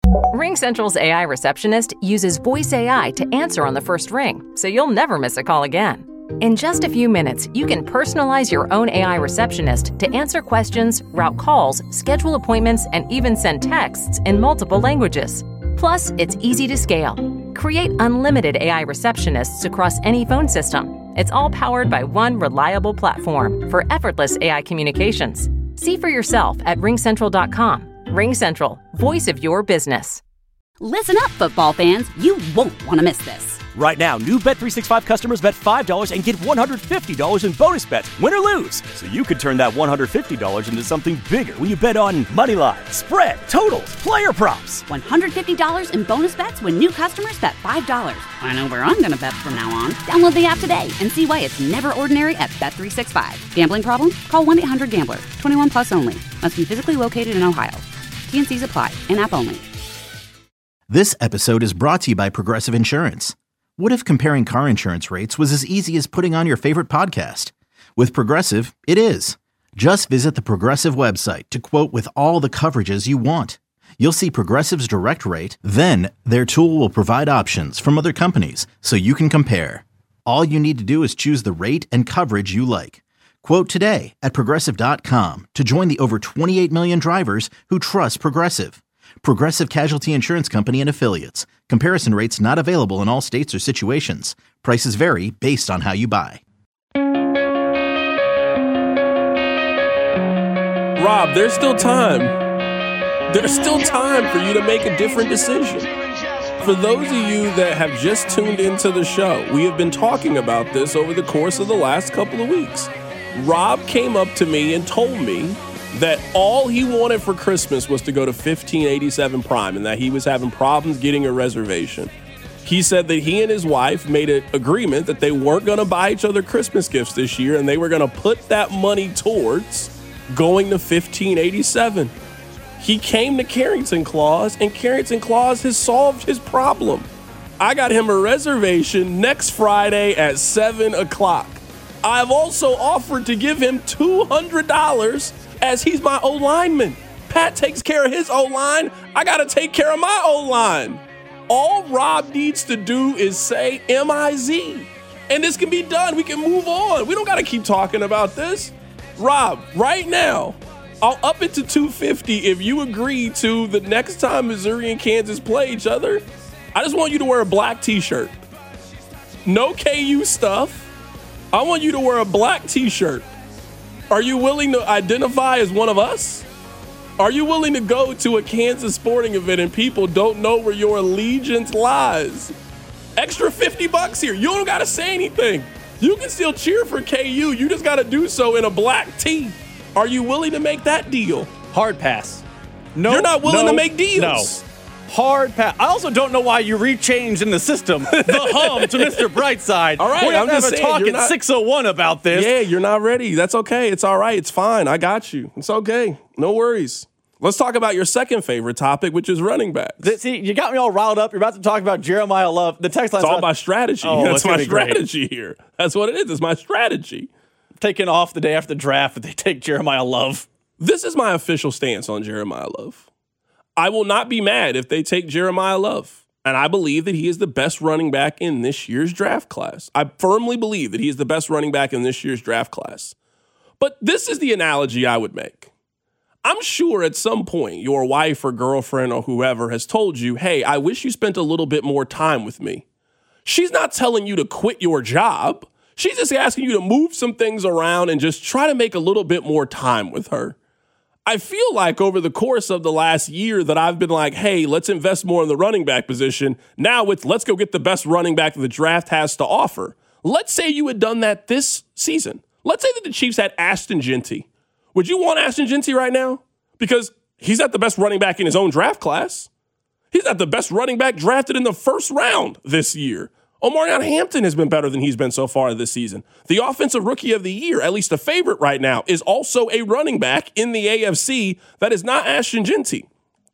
RingCentral's AI receptionist uses voice AI to answer on the first ring, so you'll never miss a call again. In just a few minutes, you can personalize your own AI receptionist to answer questions, route calls, schedule appointments, and even send texts in multiple languages. Plus, it's easy to scale. Create unlimited AI receptionists across any phone system. It's all powered by one reliable platform for effortless AI communications. See for yourself at ringcentral.com. RingCentral, voice of your business. Listen up, football fans. You won't want to miss this. Right now, new Bet365 customers bet $5 and get $150 in bonus bets, win or lose. So you could turn that $150 into something bigger when you bet on money line, spread, totals, player props. $150 in bonus bets when new customers bet $5. I know where I'm going to bet from now on. Download the app today and see why it's never ordinary at Bet365. Gambling problem? Call 1-800-GAMBLER. 21 plus only. Must be physically located in Ohio. T&Cs apply. In-app only. This episode is brought to you by Progressive Insurance. What if comparing car insurance rates was as easy as putting on your favorite podcast? With Progressive, it is. Just visit the Progressive website to quote with all the coverages you want. You'll see Progressive's direct rate, then their tool will provide options from other companies so you can compare. All you need to do is choose the rate and coverage you like. Quote today at Progressive.com to join the over 28 million drivers who trust Progressive. Progressive Casualty Insurance Company and Affiliates. Comparison rates not available in all states or situations. Prices vary based on how you buy. Rob, there's still time. There's still time for you to make a different decision. For those of you that have just tuned into the show, we have been talking about this over the course of the last couple of weeks. Rob came up to me and told me that all he wanted for Christmas was to go to 1587 Prime and that he was having problems getting a reservation. He said that he and his wife made an agreement that they weren't going to buy each other Christmas gifts this year and they were going to put that money towards going to 1587. He came to Carrington Claus and Carrington Claus has solved his problem. I got him a reservation next Friday at 7 o'clock. I've also offered to give him $200 as he's my O-lineman. Pat takes care of his O-line. I got to take care of my O-line. All Rob needs to do is say M-I-Z. And this can be done. We can move on. We don't got to keep talking about this. Rob, right now, I'll up it to $250 if you agree to the next time Missouri and Kansas play each other. I just want you to wear a black t-shirt. No KU stuff. I want you to wear a black t-shirt. Are you willing to identify as one of us? Are you willing to go to a Kansas sporting event and people don't know where your allegiance lies? Extra $50 here. You don't got to say anything. You can still cheer for KU. You just got to do so in a black tee. Are you willing to make that deal? Hard pass. No, you're not willing to make deals. No. Hard pass. I also don't know why you rechanged in the system the hum to Mr. Brightside. All right, we have I'm to have just a saying, talk at 6:01 about this. Yeah, you're not ready. That's okay. It's all right. It's fine. I got you. It's okay. No worries. Let's talk about your second favorite topic, which is running backs. See, you got me all riled up. You're about to talk about Jeremiah Love. The text line. It's all my strategy. Oh, that's my strategy here. That's what it is. It's my strategy. Taking off the day after the draft, but they take Jeremiah Love. This is my official stance on Jeremiah Love. I will not be mad if they take Jeremiah Love. And I believe that he is the best running back in this year's draft class. I firmly believe that he is the best running back in this year's draft class. But this is the analogy I would make. I'm sure at some point your wife or girlfriend or whoever has told you, hey, I wish you spent a little bit more time with me. She's not telling you to quit your job. She's just asking you to move some things around and just try to make a little bit more time with her. I feel like over the course of the last year that I've been like, hey, let's invest more in the running back position. Now it's let's go get the best running back that the draft has to offer. Let's say you had done that this season. Let's say that the Chiefs had Ashton Jeanty. Would you want Ashton Jeanty right now? Because he's not the best running back in his own draft class. He's not the best running back drafted in the first round this year. Omarion Hampton has been better than he's been so far this season. The offensive rookie of the year, at least a favorite right now, is also a running back in the AFC that is not Ashton Jeanty.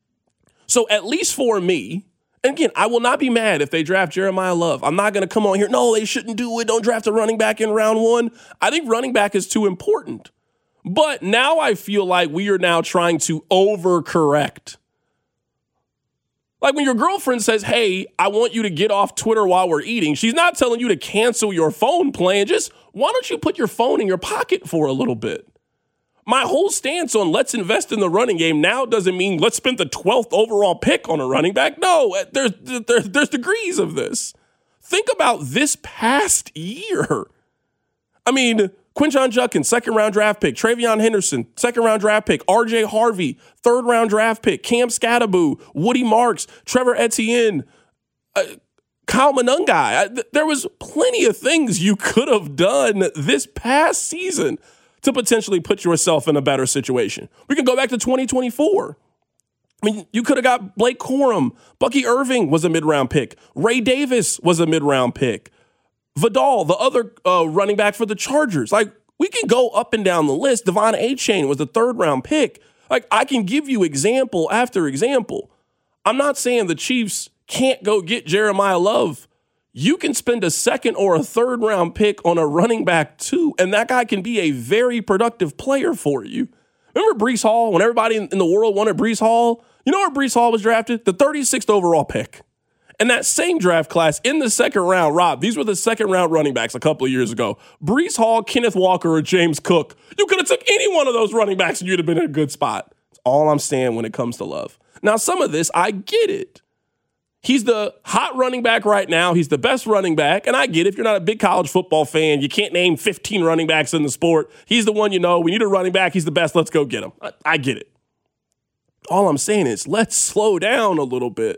So at least for me, and again, I will not be mad if they draft Jeremiah Love. I'm not going to come on here, no, they shouldn't do it. Don't draft a running back in round one. I think running back is too important. But now I feel like we are now trying to overcorrect. Like when your girlfriend says, hey, I want you to get off Twitter while we're eating, she's not telling you to cancel your phone plan. Just why don't you put your phone in your pocket for a little bit? My whole stance on let's invest in the running game now doesn't mean let's spend the 12th overall pick on a running back. No, there's degrees of this. Think about this past year. I mean, Quinshon Judkins, second-round draft pick. Travion Henderson, second-round draft pick. R.J. Harvey, third-round draft pick. Cam Scatteraboo, Woody Marks, Trevor Etienne, Kyle Monangai. There was plenty of things you could have done this past season to potentially put yourself in a better situation. We can go back to 2024. I mean, you could have got Blake Corum. Bucky Irving was a mid-round pick. Ray Davis was a mid-round pick. Vidal, the other running back for the Chargers. Like, we can go up and down the list. Devon Achane was the third-round pick. Like, I can give you example after example. I'm not saying the Chiefs can't go get Jeremiah Love. You can spend a second or a third-round pick on a running back, too, and that guy can be a very productive player for you. Remember Breece Hall? When everybody in the world wanted Breece Hall? You know where Breece Hall was drafted? The 36th overall pick. And that same draft class in the second round, Rob, these were the second-round running backs a couple of years ago. Breece Hall, Kenneth Walker, or James Cook. You could have took any one of those running backs and you'd have been in a good spot. That's all I'm saying when it comes to Love. Now, some of this, I get it. He's the hot running back right now. He's the best running back. And I get it. If you're not a big college football fan, you can't name 15 running backs in the sport. He's the one you know. We need a running back. He's the best. Let's go get him. I get it. All I'm saying is let's slow down a little bit.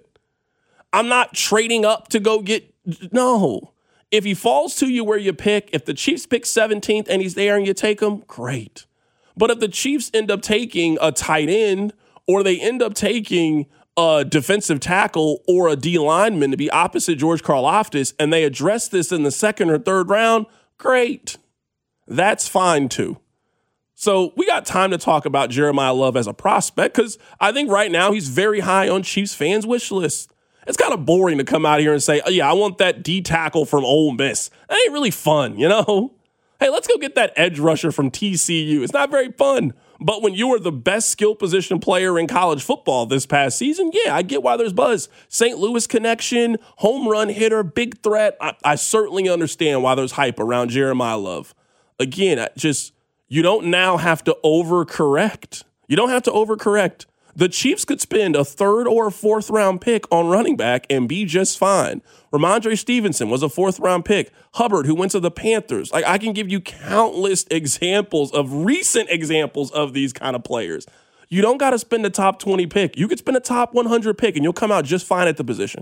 I'm not trading up to go get, no. If he falls to you where you pick, if the Chiefs pick 17th and he's there and you take him, great. But if the Chiefs end up taking a tight end or they end up taking a defensive tackle or a D lineman to be opposite George Karlaftis and they address this in the second or third round, great. That's fine too. So we got time to talk about Jeremiah Love as a prospect because I think right now he's very high on Chiefs fans' wish list. It's kind of boring to come out here and say, oh, yeah, I want that D tackle from Ole Miss. That ain't really fun, you know? Hey, let's go get that edge rusher from TCU. It's not very fun. But when you are the best skill position player in college football this past season, yeah, I get why there's buzz. St. Louis connection, home run hitter, big threat. I certainly understand why there's hype around Jeremiah Love. Again, you don't now have to overcorrect. You don't have to overcorrect. The Chiefs could spend a third or a fourth round pick on running back and be just fine. Ramondre Stevenson was a fourth round pick. Hubbard, who went to the Panthers. Like, I can give you countless examples of recent examples of these kind of players. You don't got to spend a top 20 pick. You could spend a top 100 pick and you'll come out just fine at the position.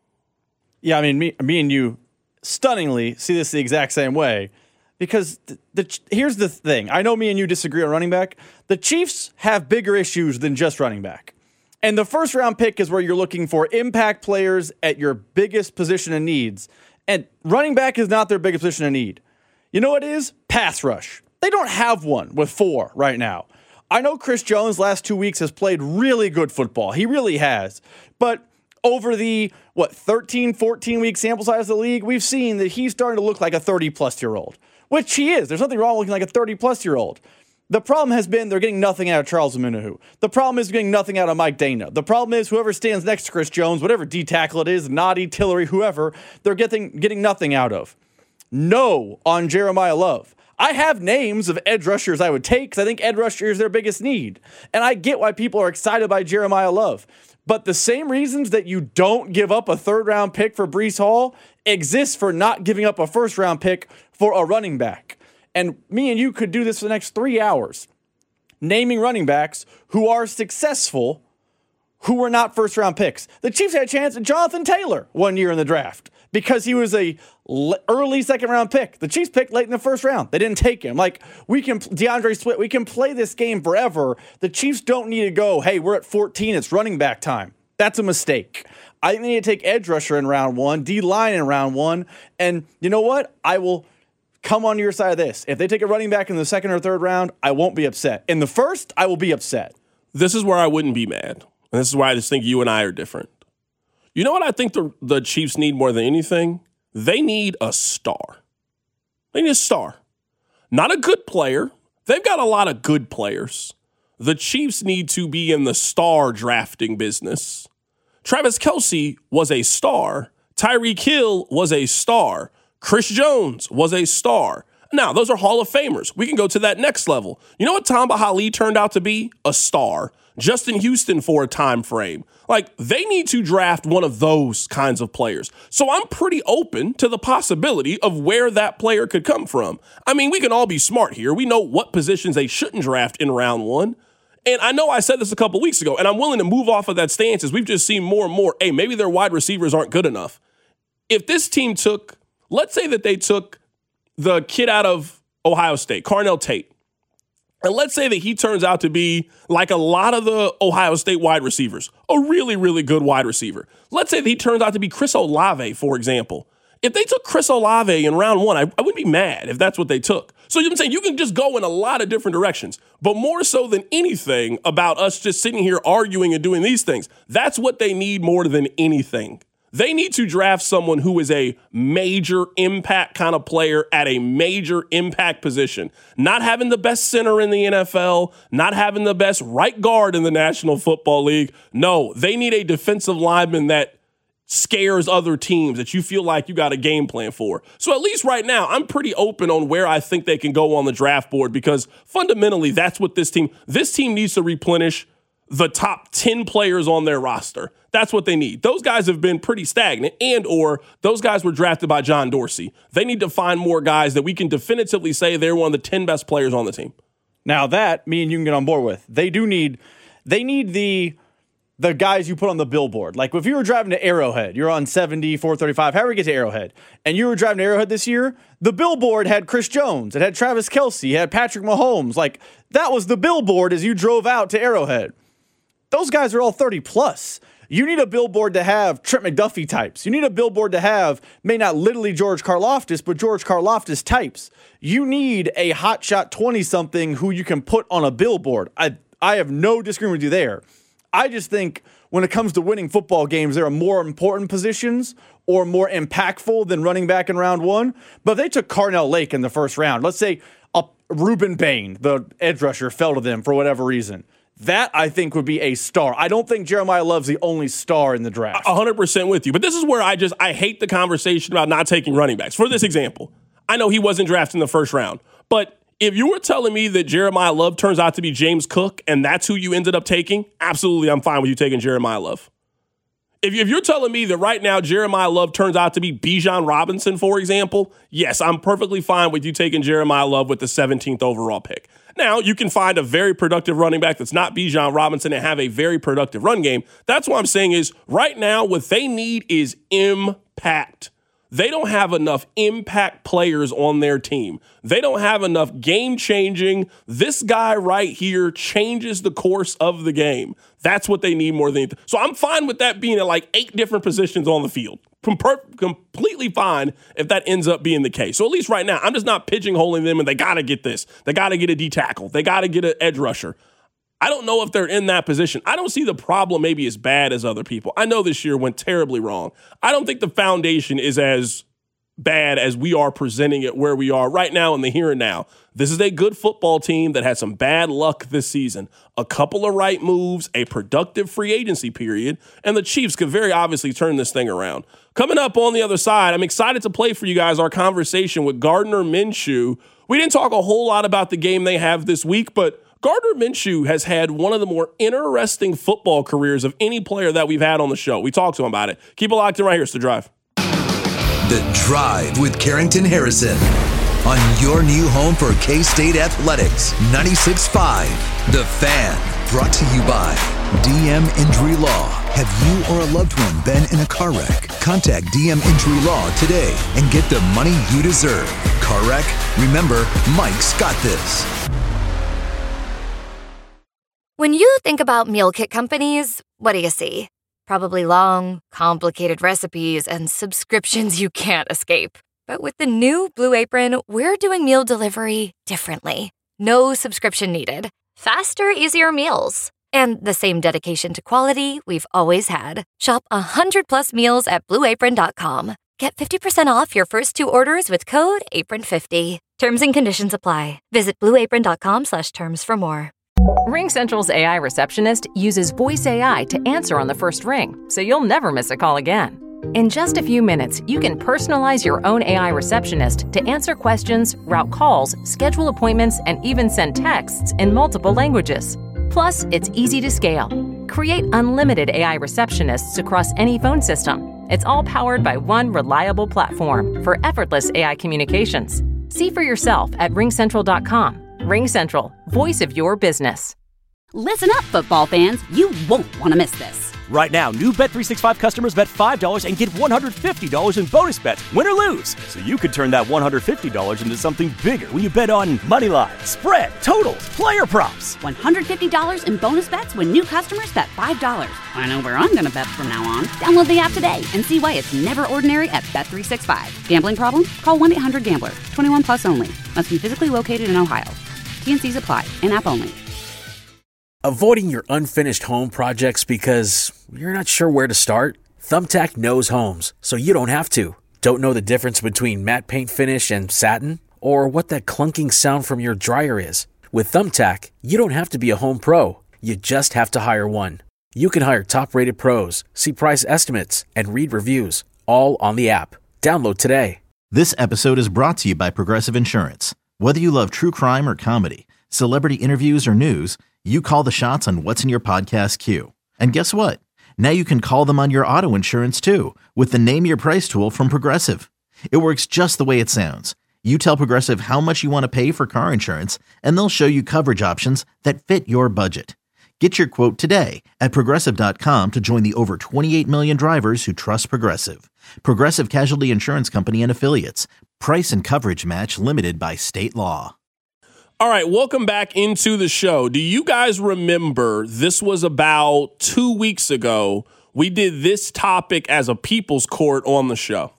Yeah, I mean, me and you stunningly see this the exact same way. Because here's the thing. I know me and you disagree on running back. The Chiefs have bigger issues than just running back. And the first round pick is where you're looking for impact players at your biggest position of needs. And running back is not their biggest position of need. You know what it is? Pass rush. They don't have one with 4 right now. I know Chris Jones last 2 weeks has played really good football. He really has. But over the, 13, 14-week sample size of the league, we've seen that he's starting to look like a 30-plus-year-old. Which he is. There's nothing wrong with looking like a 30-plus-year-old. The problem has been they're getting nothing out of Charles Omenihu. The problem is getting nothing out of Mike Dana. The problem is whoever stands next to Chris Jones, whatever D tackle it is, Noddy, Tillery, whoever, they're getting nothing out of. No on Jeremiah Love. I have names of edge rushers I would take because I think edge rusher is their biggest need. And I get why people are excited by Jeremiah Love. But the same reasons that you don't give up a third-round pick for Breece Hall exists for not giving up a first-round pick for a running back. And me and you could do this for the next 3 hours, naming running backs who are successful, who were not first-round picks. The Chiefs had a chance at Jonathan Taylor one year in the draft because he was a early second-round pick. The Chiefs picked late in the first round. They didn't take him. DeAndre Swift, we can play this game forever. The Chiefs don't need to go, hey, we're at 14, it's running back time. That's a mistake. I think they need to take edge rusher in round 1, D-line in round 1, and you know what? I will come on your side of this. If they take a running back in the second or third round, I won't be upset. In the first, I will be upset. This is where I wouldn't be mad. And this is why I just think you and I are different. You know what I think the Chiefs need more than anything? They need a star. They need a star. Not a good player. They've got a lot of good players. The Chiefs need to be in the star drafting business. Travis Kelce was a star. Tyreek Hill was a star. Chris Jones was a star. Now, those are Hall of Famers. We can go to that next level. You know what Tamba Hali turned out to be? A star. Justin Houston for a time frame. Like, they need to draft one of those kinds of players. So I'm pretty open to the possibility of where that player could come from. I mean, we can all be smart here. We know what positions they shouldn't draft in round one. And I know I said this a couple weeks ago, and I'm willing to move off of that stance as we've just seen more and more, hey, maybe their wide receivers aren't good enough. If this team took, let's say that they took the kid out of Ohio State, Carnell Tate, and let's say that he turns out to be like a lot of the Ohio State wide receivers, a really, really good wide receiver. Let's say that he turns out to be Chris Olave, for example. If they took Chris Olave in round one, I wouldn't be mad if that's what they took. So you know what I'm saying? You can just go in a lot of different directions. But more so than anything about us just sitting here arguing and doing these things, that's what they need more than anything. They need to draft someone who is a major impact kind of player at a major impact position. Not having the best center in the NFL, not having the best right guard in the National Football League. No, they need a defensive lineman that scares other teams, that you feel like you got a game plan for. So at least right now, I'm pretty open on where I think they can go on the draft board because fundamentally that's what this team needs to replenish the top 10 players on their roster. That's what they need. Those guys have been pretty stagnant and or those guys were drafted by John Dorsey. They need to find more guys that we can definitively say they're one of the 10 best players on the team. Now that, me and you can get on board with. They need the guys you put on the billboard. Like if you were driving to Arrowhead, you're on 70, 435, however you get to Arrowhead, and you were driving to Arrowhead this year, the billboard had Chris Jones, it had Travis Kelce, it had Patrick Mahomes. Like that was the billboard as you drove out to Arrowhead. Those guys are all 30 plus. You need a billboard to have Trent McDuffie types. You need a billboard to have, may not literally George Karlaftis, but George Karlaftis types. You need a hotshot 20-something who you can put on a billboard. I have no disagreement with you there. I just think when it comes to winning football games, there are more important positions or more impactful than running back in round one. But if they took Carnell Lake in the first round, let's say Reuben Bain, the edge rusher, fell to them for whatever reason. That, I think, would be a star. I don't think Jeremiah Love's the only star in the draft. 100% with you. But this is where I hate the conversation about not taking running backs. For this example, I know he wasn't drafted in the first round, but if you were telling me that Jeremiah Love turns out to be James Cook and that's who you ended up taking, absolutely, I'm fine with you taking Jeremiah Love. If you're telling me that right now Jeremiah Love turns out to be Bijan Robinson, for example, yes, I'm perfectly fine with you taking Jeremiah Love with the 17th overall pick. Now, you can find a very productive running back that's not Bijan Robinson and have a very productive run game. That's what I'm saying is right now what they need is impact. They don't have enough impact players on their team. They don't have enough game-changing. This guy right here changes the course of the game. That's what they need more than anything. So I'm fine with that being at like 8 different positions on the field. Completely fine if that ends up being the case. So at least right now, I'm just not pigeonholing them and they got to get this. They got to get a D-tackle. They got to get an edge rusher. I don't know if they're in that position. I don't see the problem maybe as bad as other people. I know this year went terribly wrong. I don't think the foundation is as bad as we are presenting it where we are right now in the here and now. This is a good football team that had some bad luck this season. A couple of right moves, a productive free agency period, and the Chiefs could very obviously turn this thing around. Coming up on the other side, I'm excited to play for you guys our conversation with Gardner Minshew. We didn't talk a whole lot about the game they have this week, but Gardner Minshew has had one of the more interesting football careers of any player that we've had on the show. We talked to him about it. Keep it locked in right here. It's The Drive. The Drive with Carrington Harrison on your new home for K-State Athletics, 96.5. The Fan, brought to you by DM Injury Law. Have you or a loved one been in a car wreck? Contact DM Injury Law today and get the money you deserve. Car wreck? Remember, Mike's got this. When you think about meal kit companies, what do you see? Probably long, complicated recipes and subscriptions you can't escape. But with the new Blue Apron, we're doing meal delivery differently. No subscription needed. Faster, easier meals. And the same dedication to quality we've always had. Shop 100+ meals at BlueApron.com. Get 50% off your first 2 orders with code APRON50. Terms and conditions apply. Visit BlueApron.com/terms for more. RingCentral's AI receptionist uses voice AI to answer on the first ring, so you'll never miss a call again. In just a few minutes, you can personalize your own AI receptionist to answer questions, route calls, schedule appointments, and even send texts in multiple languages. Plus, it's easy to scale. Create unlimited AI receptionists across any phone system. It's all powered by one reliable platform for effortless AI communications. See for yourself at ringcentral.com. RingCentral, voice of your business. Listen up, football fans. You won't want to miss this. Right now, new Bet365 customers bet $5 and get $150 in bonus bets, win or lose. So you could turn that $150 into something bigger when you bet on moneyline, spread, totals, player props. $150 in bonus bets when new customers bet $5. I know where I'm going to bet from now on. Download the app today and see why it's never ordinary at Bet365. Gambling problem? Call 1-800-GAMBLER. 21 plus only. Must be physically located in Ohio. T&Cs apply. In-app only. Avoiding your unfinished home projects because you're not sure where to start? Thumbtack knows homes, so you don't have to. Don't know the difference between matte paint finish and satin? Or what that clunking sound from your dryer is? With Thumbtack, you don't have to be a home pro. You just have to hire one. You can hire top-rated pros, see price estimates, and read reviews, all on the app. Download today. This episode is brought to you by Progressive Insurance. Whether you love true crime or comedy, celebrity interviews or news, you call the shots on what's in your podcast queue. And guess what? Now you can call them on your auto insurance too with the Name Your Price tool from Progressive. It works just the way it sounds. You tell Progressive how much you want to pay for car insurance, and they'll show you coverage options that fit your budget. Get your quote today at Progressive.com to join the over 28 million drivers who trust Progressive. Progressive Casualty Insurance Company and Affiliates. Price and coverage match limited by state law. All right, welcome back into the show. Do you guys remember this was about 2 weeks ago? We did this topic as a people's court on the show.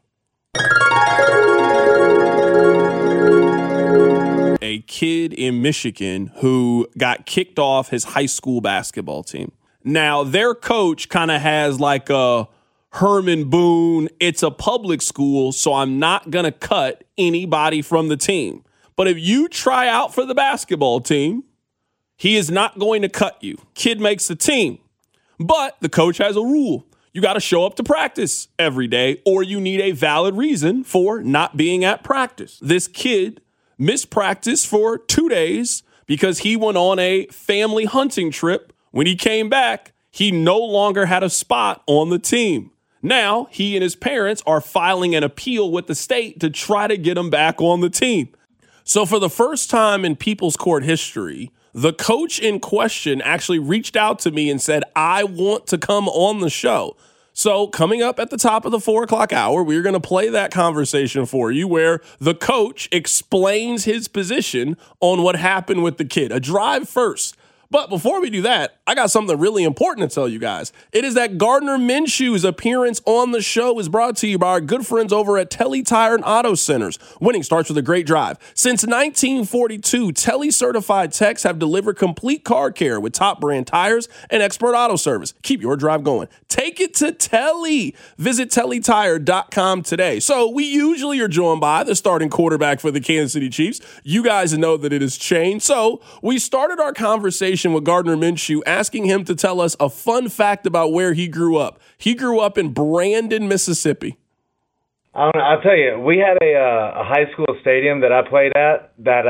A kid in Michigan who got kicked off his high school basketball team. Now, their coach kind of has like a Herman Boone, it's a public school, so I'm not going to cut anybody from the team. But if you try out for the basketball team, he is not going to cut you. Kid makes the team. But the coach has a rule. You got to show up to practice every day, or you need a valid reason for not being at practice. This kid missed practice for 2 days because he went on a family hunting trip. When he came back, he no longer had a spot on the team. Now, he and his parents are filing an appeal with the state to try to get him back on the team. So for the first time in People's Court history, the coach in question actually reached out to me and said, I want to come on the show. So coming up at the top of the 4 o'clock hour, we're going to play that conversation for you where the coach explains his position on what happened with the kid. A drive first. But before we do that, I got something really important to tell you guys. It is that Gardner Minshew's appearance on the show is brought to you by our good friends over at Telly Tire and Auto Centers. Winning starts with a great drive. Since 1942, Telly certified techs have delivered complete car care with top brand tires and expert auto service. Keep your drive going. Take it to Telly. Visit TellyTire.com today. So we usually are joined by the starting quarterback for the Kansas City Chiefs. You guys know that it has changed. So we started our conversation with Gardner Minshew, asking him to tell us a fun fact about where he grew up. He grew up in Brandon, Mississippi. I don't know. I'll tell you, we had a high school stadium that I played at that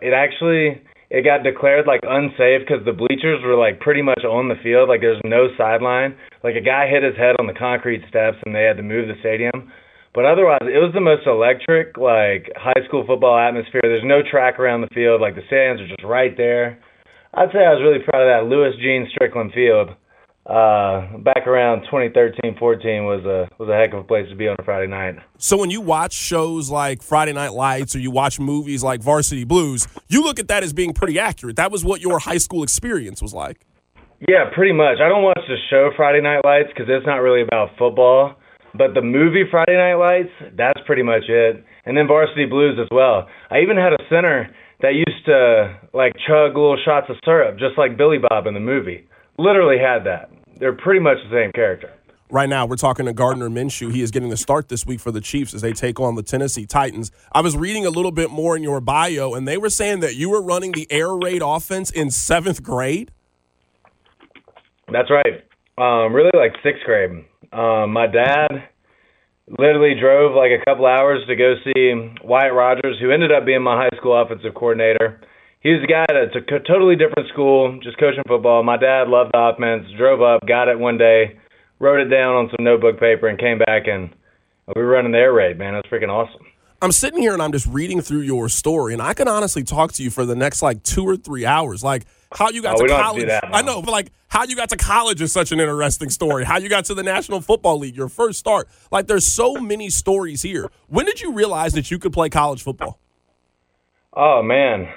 it got declared like unsafe because the bleachers were like pretty much on the field. Like there's no sideline. Like a guy hit his head on the concrete steps and they had to move the stadium. But otherwise, it was the most electric like high school football atmosphere. There's no track around the field. Like the stands are just right there. I'd say I was really proud of that. Louis Jean Strickland Field back around 2013-14 was a heck of a place to be on a Friday night. So when you watch shows like Friday Night Lights or you watch movies like Varsity Blues, you look at that as being pretty accurate. That was what your high school experience was like. Yeah, pretty much. I don't watch the show Friday Night Lights because it's not really about football. But the movie Friday Night Lights, that's pretty much it. And then Varsity Blues as well. I even had a center that used to like chug little shots of syrup, just like Billy Bob in the movie. Literally had that. They're pretty much the same character. Right now, we're talking to Gardner Minshew. He is getting the start this week for the Chiefs as they take on the Tennessee Titans. I was reading a little bit more in your bio, and they were saying that you were running the air raid offense in 7th grade. That's right. Really like 6th grade. My dad literally drove like a couple hours to go see Wyatt Rogers, who ended up being my high school offensive coordinator. He was a guy that's a totally different school, just coaching football. My dad loved the offense, drove up, got it one day, wrote it down on some notebook paper, and came back, and we were running the air raid, man. It was freaking awesome. I'm sitting here, and I'm just reading through your story, and I can honestly talk to you for the next, 2 or 3 hours. How you got to college. I know, but how you got to college is such an interesting story. How you got to the National Football League, your first start. There's so many stories here. When did you realize that you could play college football? Oh, man.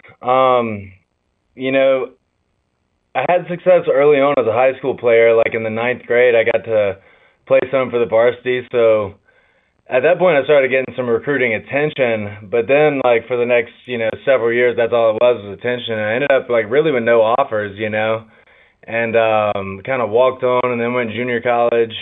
I had success early on as a high school player. In the 9th grade, I got to play some for the varsity. So at that point, I started getting some recruiting attention. But then, for the next, several years, that's all it was attention. And I ended up, really with no offers, and kind of walked on and then went to junior college.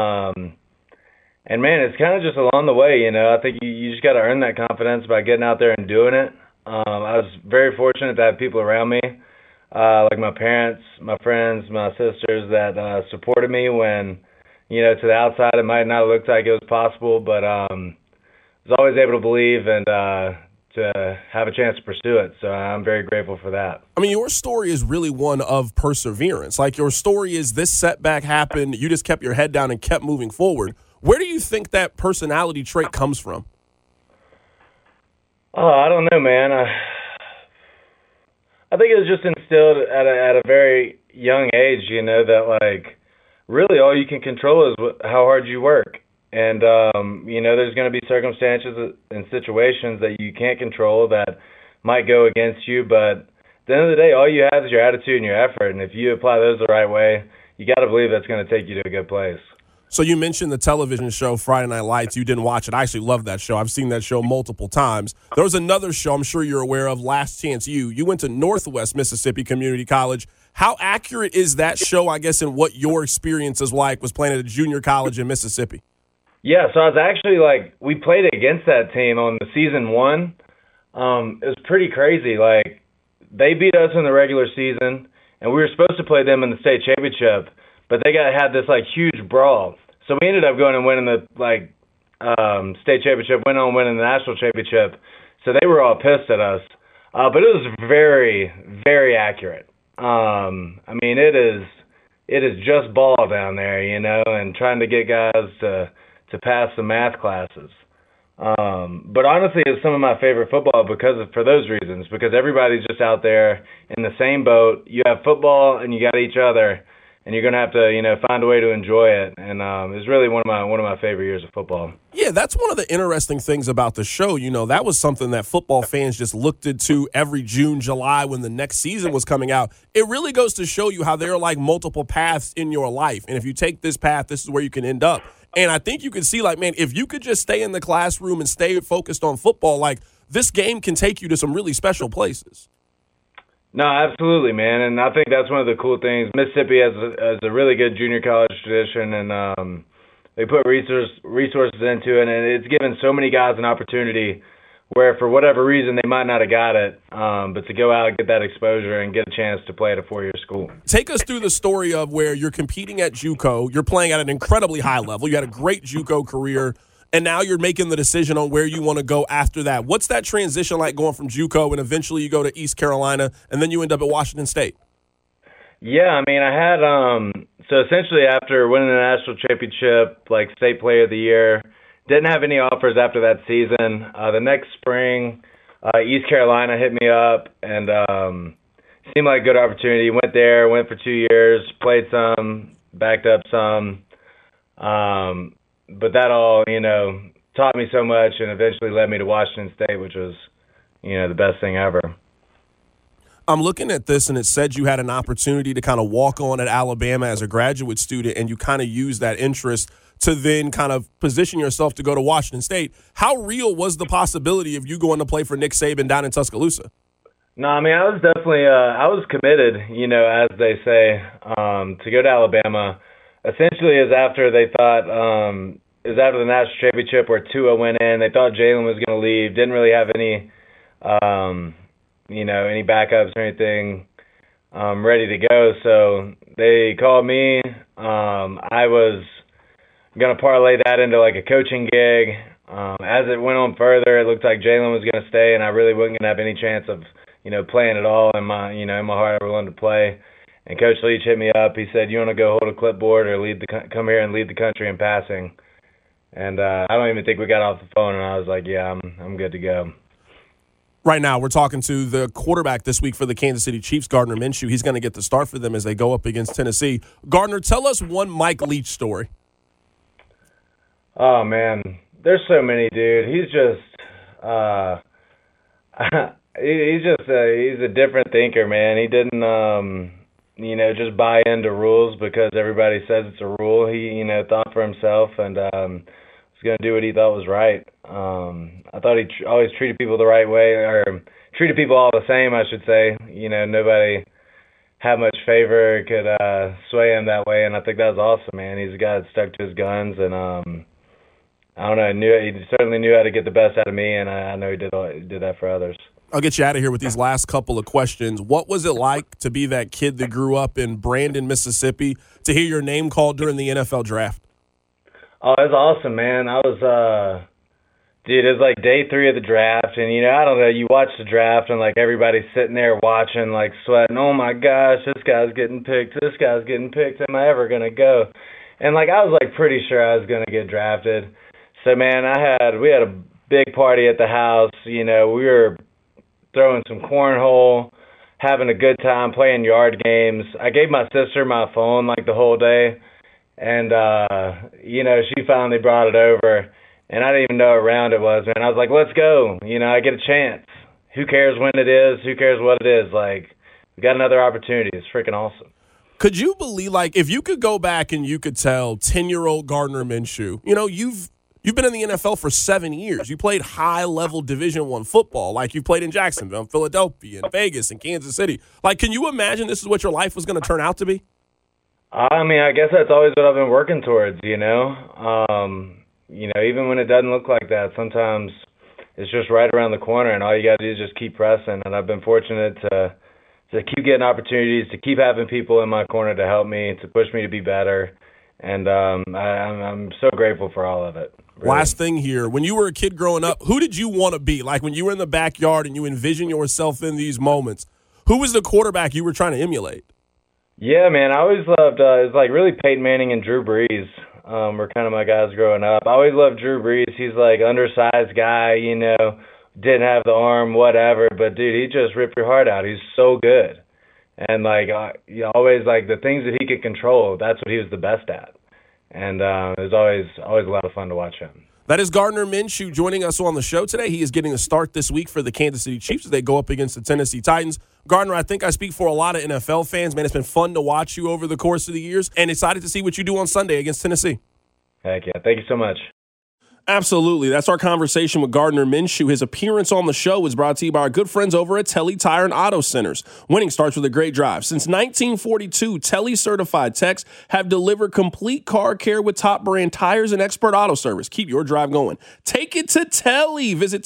And, man, it's kind of just along the way, I think you just got to earn that confidence by getting out there and doing it. I was very fortunate to have people around me, like my parents, my friends, my sisters that supported me when, to the outside it might not have looked like it was possible, but I was always able to believe and to have a chance to pursue it. So I'm very grateful for that. I mean, your story is really one of perseverance. Your story is this setback happened, you just kept your head down and kept moving forward. Where do you think that personality trait comes from? Oh, I don't know, man. I think it was just instilled at a very young age, that really all you can control is how hard you work. And, there's going to be circumstances and situations that you can't control that might go against you. But at the end of the day, all you have is your attitude and your effort. And if you apply those the right way, you got to believe that's going to take you to a good place. So you mentioned the television show Friday Night Lights. You didn't watch it. I actually love that show. I've seen that show multiple times. There was another show I'm sure you're aware of, Last Chance U. You went to Northwest Mississippi Community College. How accurate is that show, I guess, in what your experience is was playing at a junior college in Mississippi? Yeah, so I was actually we played against that team on the season 1. It was pretty crazy. They beat us in the regular season, and we were supposed to play them in the state championship. But they had this huge brawl, so we ended up going and winning the state championship. Went on winning the national championship, so they were all pissed at us. But it was very, very accurate. I mean, it is just ball down there, and trying to get guys to pass the math classes. But honestly, it's some of my favorite football for those reasons, because everybody's just out there in the same boat. You have football and you got each other. And you're gonna have to, find a way to enjoy it. And it's really one of my favorite years of football. Yeah, that's one of the interesting things about the show. That was something that football fans just looked into every June, July when the next season was coming out. It really goes to show you how there are multiple paths in your life, and if you take this path, this is where you can end up. And I think you can see, man, if you could just stay in the classroom and stay focused on football, this game can take you to some really special places. No, absolutely, man, and I think that's one of the cool things. Mississippi has a really good junior college tradition, and they put resources into it, and it's given so many guys an opportunity where, for whatever reason, they might not have got it, but to go out and get that exposure and get a chance to play at a 4-year school. Take us through the story of where you're competing at JUCO, you're playing at an incredibly high level, you had a great JUCO career, and now you're making the decision on where you want to go after that. What's that transition like going from JUCO and eventually you go to East Carolina and then you end up at Washington State? Yeah, I mean, I had so essentially after winning the national championship, state player of the year, didn't have any offers after that season. The next spring, East Carolina hit me up and seemed like a good opportunity. Went there, went for 2 years, played some, backed up some. But that all, taught me so much and eventually led me to Washington State, which was, the best thing ever. I'm looking at this, and it said you had an opportunity to kind of walk on at Alabama as a graduate student, and you kind of used that interest to then kind of position yourself to go to Washington State. How real was the possibility of you going to play for Nick Saban down in Tuscaloosa? No, I mean, I was definitely I was committed, as they say, to go to Alabama, essentially is after they thought it was after the national championship where Tua went in. They thought Jalen was going to leave. Didn't really have any any backups or anything ready to go. So they called me. I was going to parlay that into like a coaching gig. As it went on further, it looked like Jalen was going to stay, and I really wasn't going to have any chance of playing at all. In my heart, I wanted to play. And Coach Leach hit me up. He said, "You want to go hold a clipboard or come here and lead the country in passing?" And I don't even think we got off the phone, and I was like, "Yeah, I'm good to go." Right now, we're talking to the quarterback this week for the Kansas City Chiefs, Gardner Minshew. He's going to get the start for them as they go up against Tennessee. Gardner, tell us one Mike Leach story. Oh man, there's so many, dude. He's just he's a different thinker, man. He didn't just buy into rules because everybody says it's a rule. He thought for himself and was going to do what he thought was right. I thought he always treated people the right way, or treated people all the same, I should say. Nobody had much favor, could sway him that way, and I think that was awesome, man. He's a guy that stuck to his guns, and I don't know, he certainly knew how to get the best out of me, and I know he did that for others. I'll get you out of here with these last couple of questions. What was it like to be that kid that grew up in Brandon, Mississippi, to hear your name called during the NFL draft? Oh, it was awesome, man. I was, dude, it was like day 3 of the draft, and, I don't know, you watch the draft, and, like, everybody's sitting there watching, like, sweating, oh, my gosh, this guy's getting picked, am I ever going to go? And, like, I was, like, pretty sure I was going to get drafted. So, man, we had a big party at the house. We were throwing some cornhole, having a good time, playing yard games. I gave my sister my phone, like, the whole day. And, she finally brought it over, and I didn't even know what round it was, man. I was like, let's go. I get a chance. Who cares when it is? Who cares what it is? Like, we got another opportunity. It's freaking awesome. Could you believe, like, if you could go back and you could tell 10-year-old Gardner Minshew, you've been in the NFL for 7 years. You played high-level Division I football, like you played in Jacksonville, Philadelphia, and Vegas, and Kansas City. Like, can you imagine this is what your life was going to turn out to be? I mean, I guess that's always what I've been working towards, even when it doesn't look like that, sometimes it's just right around the corner, and all you got to do is just keep pressing. And I've been fortunate to keep getting opportunities, to keep having people in my corner to help me, to push me to be better. And I'm so grateful for all of it. Really. Last thing here, when you were a kid growing up, who did you want to be? Like when you were in the backyard and you envision yourself in these moments, who was the quarterback you were trying to emulate? Yeah, man, I always loved, it's like really Peyton Manning and Drew Brees were kind of my guys growing up. I always loved Drew Brees. He's like undersized guy, didn't have the arm, whatever. But, dude, he just ripped your heart out. He's so good. And, like, always, like, the things that he could control, that's what he was the best at. And it was always a lot of fun to watch him. That is Gardner Minshew joining us on the show today. He is getting a start this week for the Kansas City Chiefs as they go up against the Tennessee Titans. Gardner, I think I speak for a lot of NFL fans. Man, it's been fun to watch you over the course of the years, and excited to see what you do on Sunday against Tennessee. Heck yeah. Thank you so much. Absolutely. That's our conversation with Gardner Minshew. His appearance on the show is brought to you by our good friends over at Telly Tire and Auto Centers. Winning starts with a great drive. Since 1942, Telly certified techs have delivered complete car care with top brand tires and expert auto service. Keep your drive going. Take it to Telly. Visit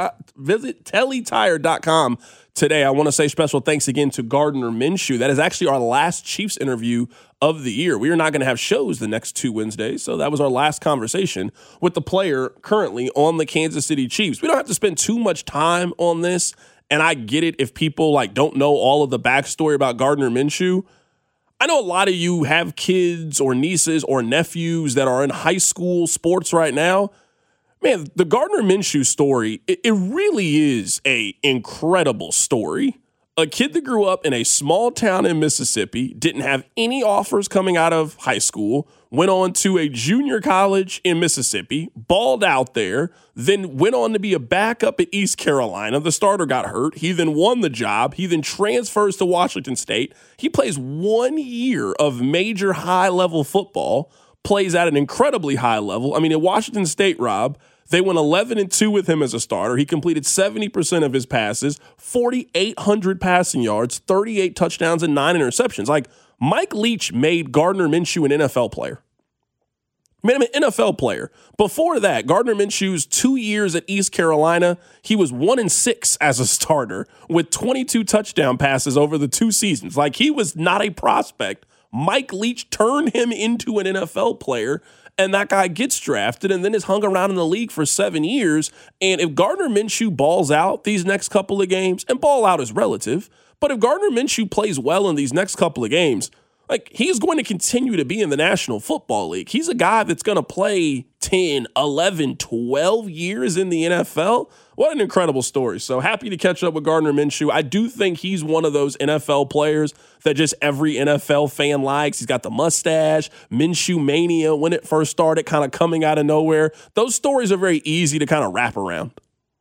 TellyTire.com today. I want to say special thanks again to Gardner Minshew. That is actually our last Chiefs interview of the year. We are not going to have shows the next 2 Wednesdays, so that was our last conversation with the player currently on the Kansas City Chiefs. We don't have to spend too much time on this, and I get it if people don't know all of the backstory about Gardner Minshew. I know a lot of you have kids or nieces or nephews that are in high school sports right now. Man, the Gardner Minshew story, it really is an incredible story. A kid that grew up in a small town in Mississippi, didn't have any offers coming out of high school, went on to a junior college in Mississippi, balled out there, then went on to be a backup at East Carolina. The starter got hurt. He then won the job. He then transfers to Washington State. He plays 1 year of major high-level football, plays at an incredibly high level. I mean, at Washington State, Rob, they went 11-2 with him as a starter. He completed 70% of his passes, 4,800 passing yards, 38 touchdowns, and 9 interceptions. Like, Mike Leach made Gardner Minshew an NFL player. Made him an NFL player. Before that, Gardner Minshew's 2 years at East Carolina, he was 1-6 as a starter with 22 touchdown passes over the 2 seasons. Like, he was not a prospect. Mike Leach turned him into an NFL player, and that guy gets drafted and then is hung around in the league for 7 years. And if Gardner Minshew balls out these next couple of games, and ball out is relative, but if Gardner Minshew plays well in these next couple of games, like, he's going to continue to be in the National Football League. He's a guy that's going to play 10, 11, 12 years in the NFL. What an incredible story. So happy to catch up with Gardner Minshew. I do think he's one of those NFL players that just every NFL fan likes. He's got the mustache, Minshew mania when it first started, kind of coming out of nowhere. Those stories are very easy to kind of wrap around.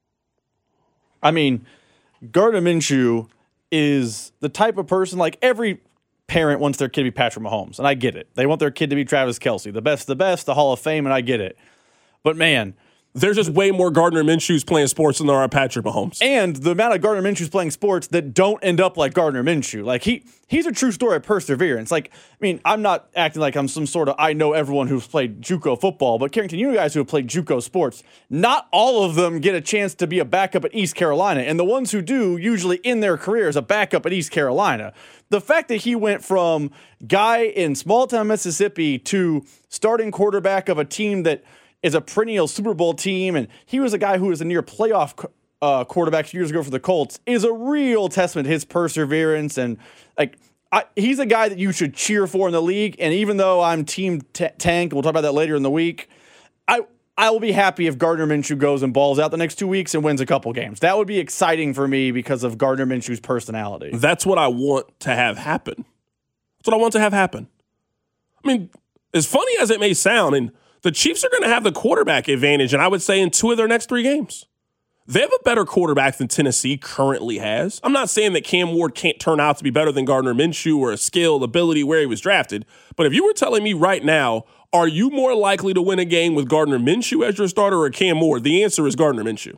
I mean, Gardner Minshew is the type of person, like, every parent wants their kid to be Patrick Mahomes, and I get it. They want their kid to be Travis Kelce, the best, the Hall of Fame, and I get it. But, man, there's just way more Gardner Minshews playing sports than there are Patrick Mahomes. And the amount of Gardner Minshew's playing sports that don't end up like Gardner Minshew. Like, he's a true story of perseverance. Like, I mean, I'm not acting like I'm some sort of, I know everyone who's played JUCO football, but Carrington, you guys who have played JUCO sports, not all of them get a chance to be a backup at East Carolina. And the ones who do, usually in their career, is a backup at East Carolina. The fact that he went from guy in small-town Mississippi to starting quarterback of a team that is a perennial Super Bowl team, and he was a guy who was a near playoff quarterback 2 years ago for the Colts, is a real testament to his perseverance. And, like, he's a guy that you should cheer for in the league. And even though I'm Team Tank, we'll talk about that later in the week, I will be happy if Gardner Minshew goes and balls out the next 2 weeks and wins a couple games. That would be exciting for me because of Gardner Minshew's personality. That's what I want to have happen. That's what I want to have happen. I mean, as funny as it may sound, and the Chiefs are going to have the quarterback advantage, and I would say in 2 of their next 3 games. They have a better quarterback than Tennessee currently has. I'm not saying that Cam Ward can't turn out to be better than Gardner Minshew or a skill, ability, where he was drafted. But if you were telling me right now, are you more likely to win a game with Gardner Minshew as your starter or Cam Ward? The answer is Gardner Minshew.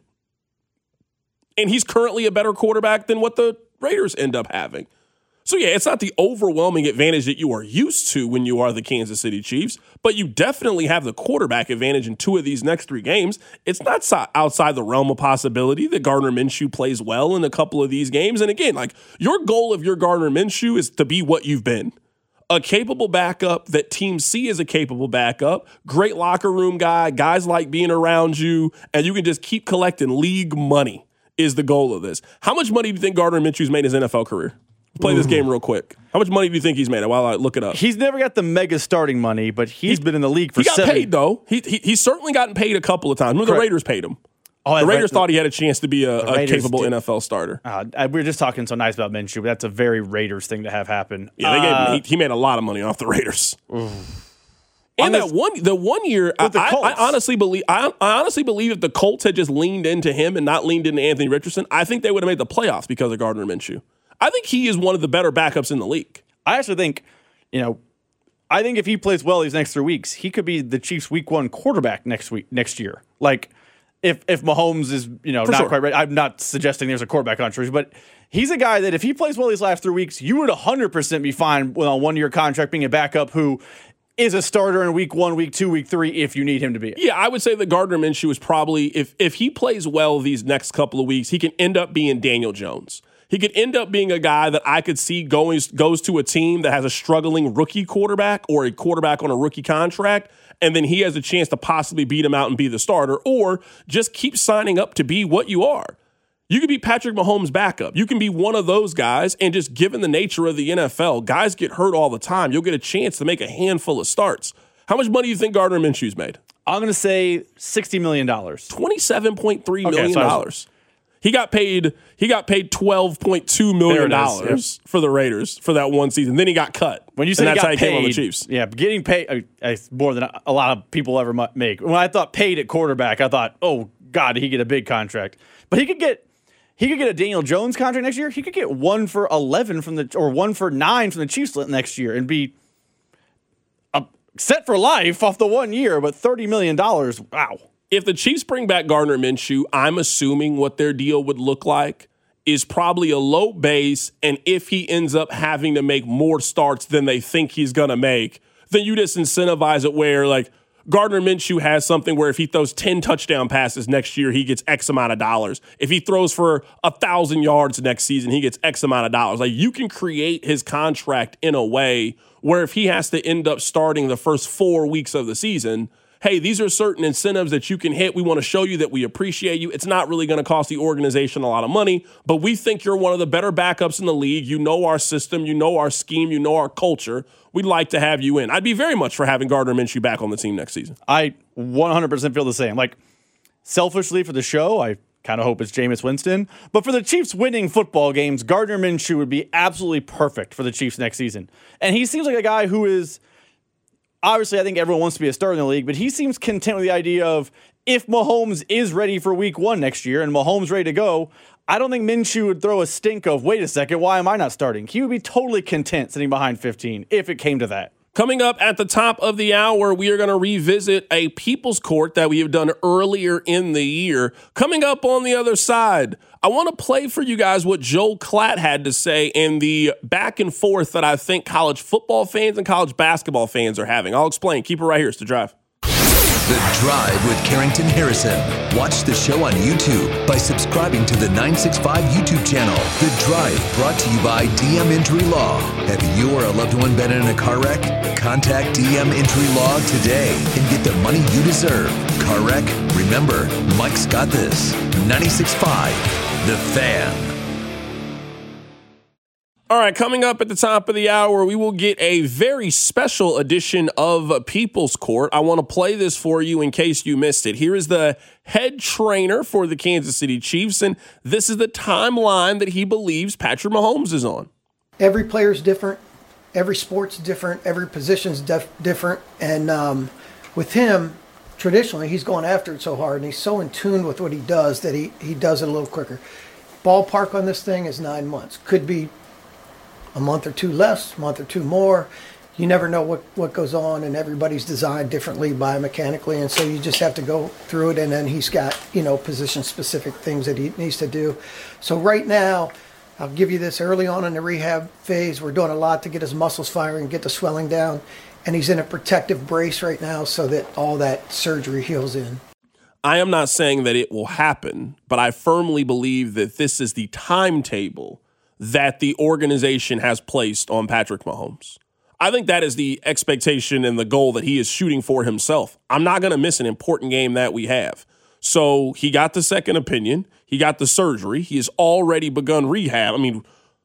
And he's currently a better quarterback than what the Raiders end up having. So, yeah, it's not the overwhelming advantage that you are used to when you are the Kansas City Chiefs, but you definitely have the quarterback advantage in 2 of these next 3 games. It's not outside the realm of possibility that Gardner Minshew plays well in a couple of these games. And again, like, your goal of your Gardner Minshew is to be what you've been. A capable backup that teams see as a capable backup, great locker room guy, guys like being around you, and you can just keep collecting league money is the goal of this. How much money do you think Gardner Minshew's made in his NFL career? Play this game real quick. How much money do you think he's made while I look it up? He's never got the mega starting money, but he's been in the league for 7 years. He got paid, though. He's certainly gotten paid a couple of times. Remember, the Raiders paid him. The Raiders thought he had a chance to be a capable NFL starter. We were just talking so nice about Minshew, but that's a very Raiders thing to have happen. Yeah, he made a lot of money off the Raiders. And the one year, I honestly believe if the Colts had just leaned into him and not leaned into Anthony Richardson, I think they would have made the playoffs because of Gardner Minshew. I think he is one of the better backups in the league. I actually think, I think if he plays well these next 3 weeks, he could be the Chiefs' Week 1 quarterback next year. Like, if Mahomes is, not quite ready. I'm not suggesting there's a quarterback controversy, but he's a guy that if he plays well these last 3 weeks, you would 100% be fine with a 1-year contract being a backup who is a starter in Week 1, Week 2, Week 3 if you need him to be. Yeah, I would say that Gardner Minshew is probably, if he plays well these next couple of weeks, he can end up being Daniel Jones. He could end up being a guy that I could see goes to a team that has a struggling rookie quarterback or a quarterback on a rookie contract, and then he has a chance to possibly beat him out and be the starter, or just keep signing up to be what you are. You could be Patrick Mahomes' backup. You can be one of those guys, and just given the nature of the NFL, guys get hurt all the time. You'll get a chance to make a handful of starts. How much money do you think Gardner Minshew's made? I'm going to say $60 million. $27.3 million. He got paid $12.2 million for the Raiders for that one season. Then he got cut. When you say that's he got how he came on the Chiefs. Yeah, getting paid more than a lot of people ever make. When I thought paid at quarterback, I thought, oh God, did he get a big contract? But he could get a Daniel Jones contract next year. He could get 1 for 11 or 1 for 9 from the Chiefs next year and be set for life off the 1 year. But $30 million, wow. If the Chiefs bring back Gardner Minshew, I'm assuming what their deal would look like is probably a low base, and if he ends up having to make more starts than they think he's going to make, then you just incentivize it where, like, Gardner Minshew has something where if he throws 10 touchdown passes next year, he gets X amount of dollars. If he throws for 1,000 yards next season, he gets X amount of dollars. Like, you can create his contract in a way where if he has to end up starting the first 4 weeks of the season, hey, these are certain incentives that you can hit. We want to show you that we appreciate you. It's not really going to cost the organization a lot of money, but we think you're one of the better backups in the league. You know our system. You know our scheme. You know our culture. We'd like to have you in. I'd be very much for having Gardner Minshew back on the team next season. I 100% feel the same. Like, selfishly for the show, I kind of hope it's Jameis Winston. But for the Chiefs winning football games, Gardner Minshew would be absolutely perfect for the Chiefs next season. And he seems like a guy who is, obviously, I think everyone wants to be a star in the league, but he seems content with the idea of if Mahomes is ready for week 1 next year and Mahomes ready to go, I don't think Minshew would throw a stink of, wait a second, why am I not starting? He would be totally content sitting behind 15 if it came to that. Coming up at the top of the hour, we are going to revisit a People's Court that we have done earlier in the year. Coming up on the other side, I want to play for you guys what Joel Klatt had to say in the back and forth that I think college football fans and college basketball fans are having. I'll explain. Keep it right here. It's The Drive. The Drive with Carrington Harrison. Watch the show on YouTube by subscribing to the 965 YouTube channel. The Drive, brought to you by DM Injury Law. Have you or a loved one been in a car wreck? Contact DM Injury Law today and get the money you deserve. Car wreck? Remember, Mike's got this. 96.5, The Fan. All right, coming up at the top of the hour, we will get a very special edition of People's Court. I want to play this for you in case you missed it. Here is the head trainer for the Kansas City Chiefs, and this is the timeline that he believes Patrick Mahomes is on. Every player's different. Every sport's different. Every position's different. And with him, traditionally, he's going after it so hard, and he's so in tune with what he does that he does it a little quicker. Ballpark on this thing is 9 months. Could be a month or two less, a month or two more. You never know what goes on, and everybody's designed differently biomechanically, and so you just have to go through it, and then he's got, position-specific things that he needs to do. So right now, I'll give you this, early on in the rehab phase, we're doing a lot to get his muscles firing, get the swelling down, and he's in a protective brace right now so that all that surgery heals in. I am not saying that it will happen, but I firmly believe that this is the timetable that the organization has placed on Patrick Mahomes. I think that is the expectation and the goal that he is shooting for himself. I'm not going to miss an important game that we have. So he got the second opinion. He got the surgery. He has already begun rehab. I mean,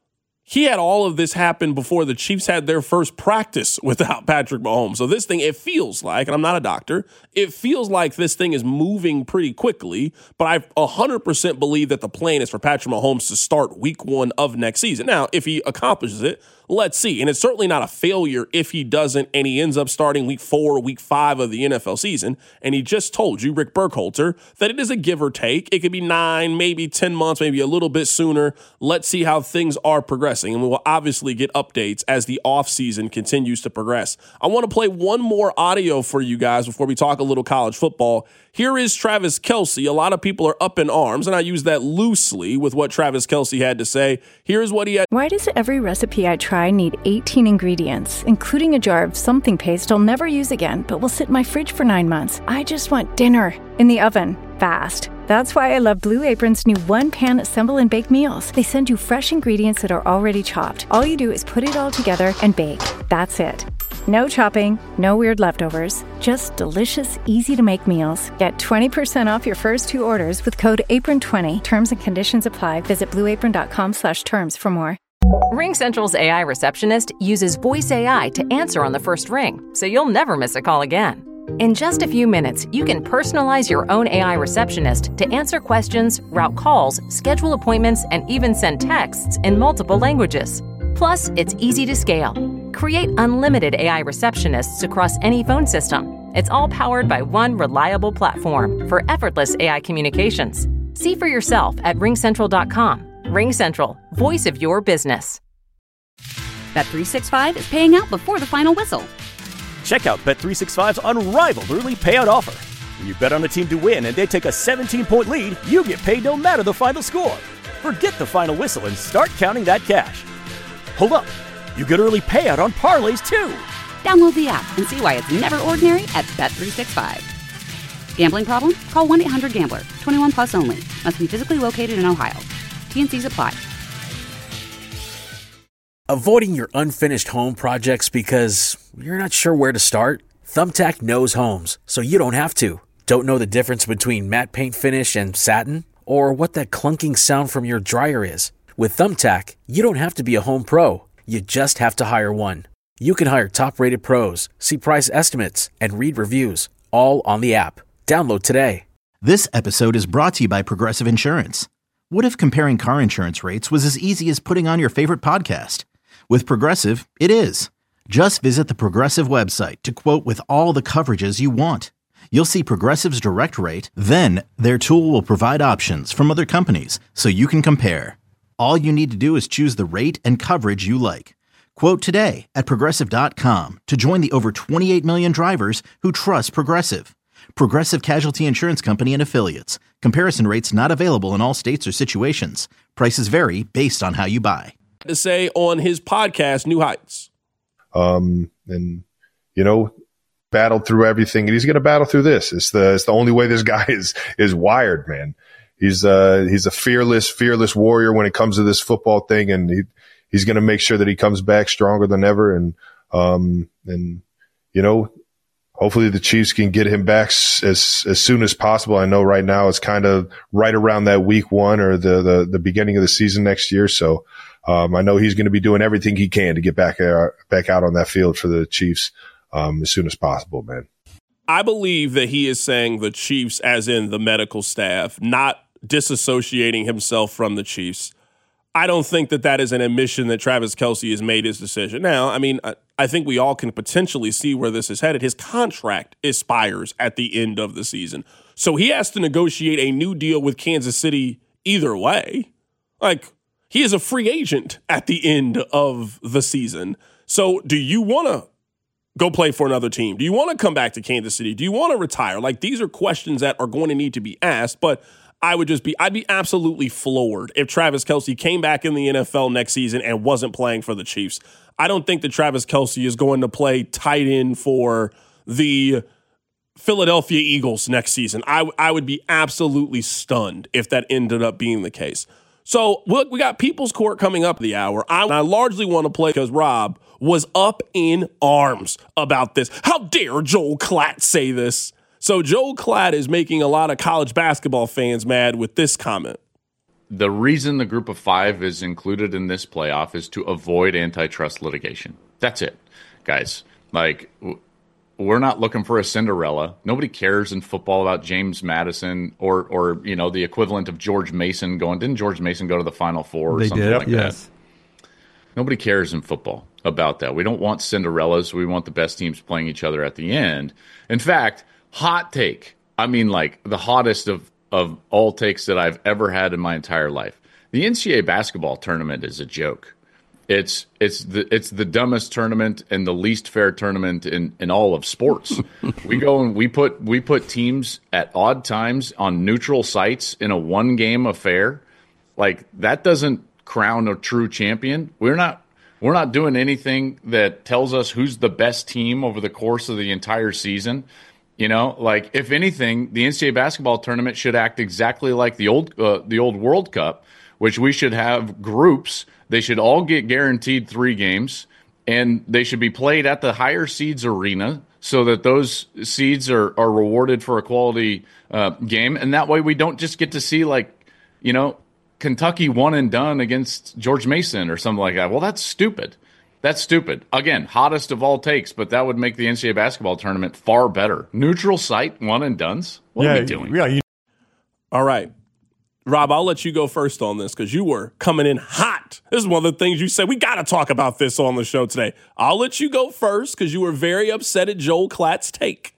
he had all of this happen before the Chiefs had their first practice without Patrick Mahomes. So this thing, it feels like, and I'm not a doctor, it feels like this thing is moving pretty quickly, but I 100% believe that the plan is for Patrick Mahomes to start week 1 of next season. Now, if he accomplishes it, let's see. And it's certainly not a failure if he doesn't and he ends up starting week 4 or week 5 of the NFL season. And he just told you, Rick Burkholder, that it is a give or take. It could be 9, maybe 10 months, maybe a little bit sooner. Let's see how things are progressing. And we will obviously get updates as the offseason continues to progress. I want to play one more audio for you guys before we talk a little college football. Here is Travis Kelce. A lot of people are up in arms, and I use that loosely with what Travis Kelce had to say. Here's what he had. Why does every recipe I try need 18 ingredients, including a jar of something paste I'll never use again, but will sit in my fridge for 9 months? I just want dinner in the oven, fast. That's why I love Blue Apron's new one-pan assemble and bake meals. They send you fresh ingredients that are already chopped. All you do is put it all together and bake. That's it. No chopping, no weird leftovers, just delicious, easy-to-make meals. Get 20% off your first 2 orders with code APRON20. Terms and conditions apply. Visit blueapron.com/terms for more. RingCentral's AI receptionist uses voice AI to answer on the first ring, so you'll never miss a call again. In just a few minutes, you can personalize your own AI receptionist to answer questions, route calls, schedule appointments, and even send texts in multiple languages. Plus, it's easy to scale. Create unlimited AI receptionists across any phone system. It's all powered by one reliable platform for effortless AI communications. See for yourself at ringcentral.com. RingCentral, voice of your business. Bet365 is paying out before the final whistle. Check out Bet365's unrivaled early payout offer. When you bet on a team to win and they take a 17-point lead, you get paid no matter the final score. forget the final whistle and start counting that cash. Hold up. You get early payout on parlays, too. Download the app and see why it's never ordinary at Bet365. Gambling problem? Call 1-800-GAMBLER. 21 plus only. Must be physically located in Ohio. T&Cs apply. Avoiding your unfinished home projects because you're not sure where to start? Thumbtack knows homes, so you don't have to. Don't know the difference between matte paint finish and satin? Or what that clunking sound from your dryer is? With Thumbtack, you don't have to be a home pro. You just have to hire one. You can hire top-rated pros, see price estimates, and read reviews, all on the app. Download today. This episode is brought to you by Progressive Insurance. What if comparing car insurance rates was as easy as putting on your favorite podcast? With Progressive, it is. Just visit the Progressive website to quote with all the coverages you want. You'll see Progressive's direct rate, then their tool will provide options from other companies so you can compare. All you need to do is choose the rate and coverage you like. Quote today at Progressive.com to join the over 28 million drivers who trust Progressive. Progressive Casualty Insurance Company and Affiliates. Comparison rates not available in all states or situations. Prices vary based on how you buy. To say on his podcast, New Heights. And, you know, battled through everything, and he's going to battle through this. It's the only way this guy is wired, man. He's a fearless warrior when it comes to this football thing, and he's going to make sure that he comes back stronger than ever. And you know, hopefully the Chiefs can get him back as soon as possible. I know right now it's kind of right around that week 1 or the beginning of the season next year. So I know he's going to be doing everything he can to get back out on that field for the Chiefs as soon as possible, man. I believe that he is saying the Chiefs as in the medical staff, not disassociating himself from the Chiefs. I don't think that is an admission that Travis Kelce has made his decision. Now, I mean, I think we all can potentially see where this is headed. His contract expires at the end of the season. So he has to negotiate a new deal with Kansas City either way. Like, he is a free agent at the end of the season. So do you want to go play for another team? Do you want to come back to Kansas City? Do you want to retire? Like, these are questions that are going to need to be asked, but I'd be absolutely floored if Travis Kelce came back in the NFL next season and wasn't playing for the Chiefs. I don't think that Travis Kelce is going to play tight end for the Philadelphia Eagles next season. I would be absolutely stunned if that ended up being the case. So, look, we got People's Court coming up the hour. I largely want to play because Rob was up in arms about this. How dare Joel Klatt say this? So Joel Klatt is making a lot of college basketball fans mad with this comment. The reason the group of 5 is included in this playoff is to avoid antitrust litigation. That's it, guys. Like, we're not looking for a Cinderella. Nobody cares in football about James Madison or you know, the equivalent of George Mason going. Didn't George Mason go to the Final Four or something like that? Nobody cares in football about that. We don't want Cinderellas. We want the best teams playing each other at the end. In fact, hot take. I mean, like, the hottest of all takes that I've ever had in my entire life. The NCAA basketball tournament is a joke. It's the dumbest tournament and the least fair tournament in all of sports. We go and we put teams at odd times on neutral sites in a 1-game affair. Like, that doesn't crown a true champion. We're not doing anything that tells us who's the best team over the course of the entire season. You know, like, if anything, the NCAA basketball tournament should act exactly like the old World Cup, which we should have groups. They should all get guaranteed 3 games, and they should be played at the higher seeds arena so that those seeds are rewarded for a quality game. And that way we don't just get to see, like, you know, Kentucky one and done against George Mason or something like that. Well, that's stupid. That's stupid. Again, hottest of all takes, but that would make the NCAA basketball tournament far better. Neutral site, one and dones? What are we doing? All right. Rob, I'll let you go first on this because you were coming in hot. This is one of the things you said. We got to talk about this on the show today. I'll let you go first because you were very upset at Joel Klatt's take.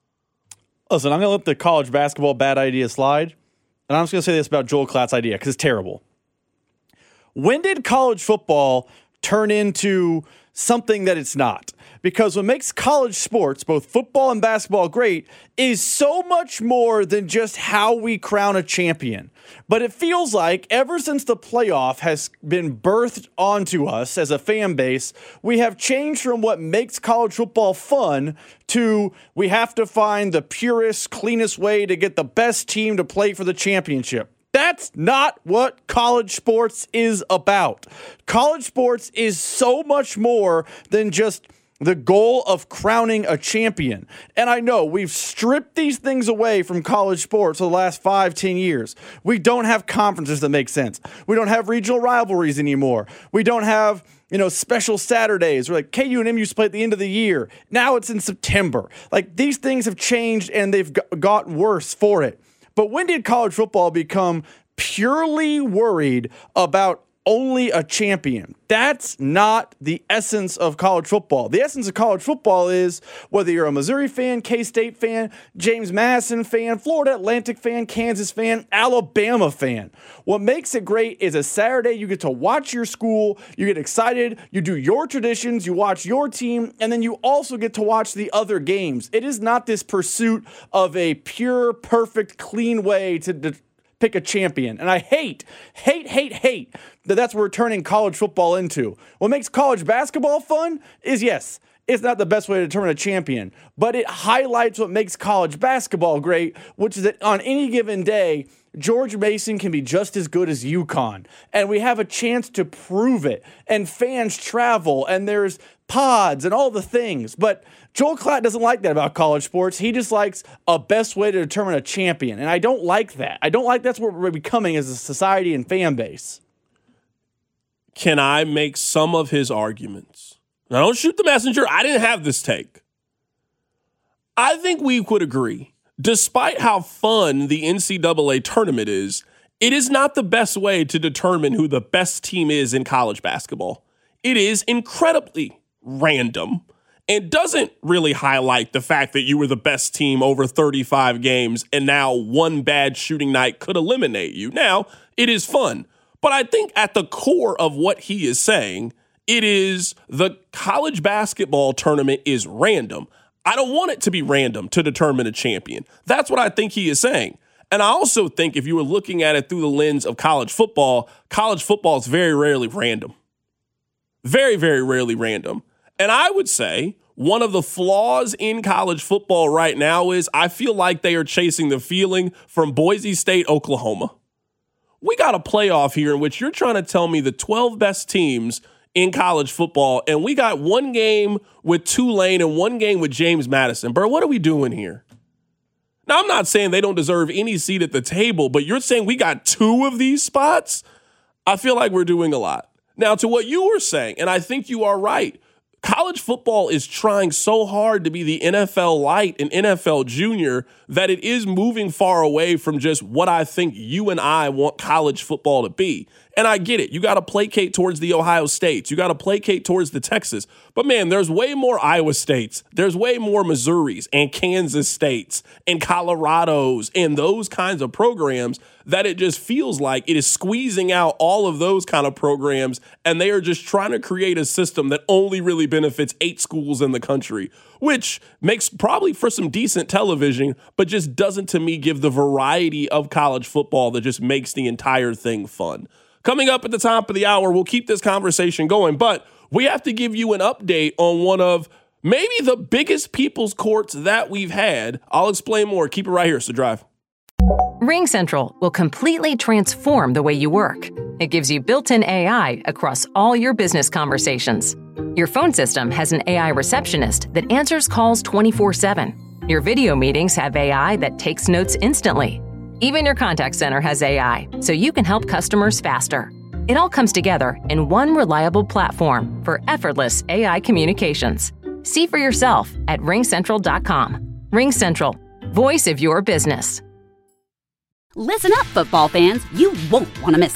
Listen, I'm going to let the college basketball bad idea slide. And I'm just going to say this about Joel Klatt's idea because it's terrible. When did college football turn into something that it's not? because what makes college sports, both football and basketball, great is so much more than just how we crown a champion. But it feels like ever since the playoff has been birthed onto us as a fan base, we have changed from what makes college football fun to we have to find the purest, cleanest way to get the best team to play for the championship. That's not what college sports is about. College sports is so much more than just the goal of crowning a champion. And I know we've stripped these things away from college sports for the last 5-10 years. We don't have conferences that make sense. We don't have regional rivalries anymore. We don't have, special Saturdays where like KU and MU used to play at the end of the year. Now it's in September. Like these things have changed and they've gotten worse for it. But when did college football become purely worried about only a champion? That's not the essence of college football. The essence of college football is whether you're a Missouri fan, K-State fan, James Madison fan, Florida Atlantic fan, Kansas fan, Alabama fan. What makes it great is a Saturday you get to watch your school, you get excited, you do your traditions, you watch your team, and then you also get to watch the other games. It is not this pursuit of a pure, perfect, clean way to pick a champion. And I hate that that's what we're turning college football into. What makes college basketball fun is, yes, it's not the best way to determine a champion, but it highlights what makes college basketball great, which is that on any given day, George Mason can be just as good as UConn. And we have a chance to prove it. And fans travel, and there's pods and all the things. But Joel Klatt doesn't like that about college sports. He just likes a best way to determine a champion. And I don't like that. I don't like that's what we're becoming as a society and fan base. Can I make some of his arguments? Now, don't shoot the messenger. I didn't have this take. I think we could agree, despite how fun the NCAA tournament is, it is not the best way to determine who the best team is in college basketball. It is incredibly random and doesn't really highlight the fact that you were the best team over 35 games and now one bad shooting night could eliminate you. Now, it is fun, but I think at the core of what he is saying, it is the college basketball tournament is random. I don't want it to be random to determine a champion. That's what I think he is saying. And I also think if you were looking at it through the lens of college football is very rarely random. Very, very rarely random. And I would say one of the flaws in college football right now is I feel like they are chasing the feeling from Boise State, Oklahoma. We got a playoff here in which you're trying to tell me the 12 best teams in college football, and we got one game with Tulane and one game with James Madison. Bro, what are we doing here? Now, I'm not saying they don't deserve any seat at the table, but you're saying we got two of these spots? I feel like we're doing a lot. Now, to what you were saying, and I think you are right, college football is trying so hard to be the NFL light and NFL junior that it is moving far away from just what I think you and I want college football to be. And I get it. You got to placate towards the Ohio States. You got to placate towards the Texas. But man, there's way more Iowa States. There's way more Missouris and Kansas States and Colorados and those kinds of programs that it just feels like it is squeezing out all of those kind of programs, and they are just trying to create a system that only really benefits 8 schools in the country, which makes probably for some decent television, but just doesn't, to me, give the variety of college football that just makes the entire thing fun. Coming up at the top of the hour, we'll keep this conversation going, but we have to give you an update on one of maybe the biggest people's courts that we've had. I'll explain more. Keep it right here. So drive. RingCentral will completely transform the way you work. It gives you built-in AI across all your business conversations. Your phone system has an AI receptionist that answers calls 24/7. Your video meetings have AI that takes notes instantly. Even your contact center has AI, so you can help customers faster. It all comes together in one reliable platform for effortless AI communications. See for yourself at RingCentral.com. RingCentral, voice of your business. Listen up, football fans. You won't want to miss this.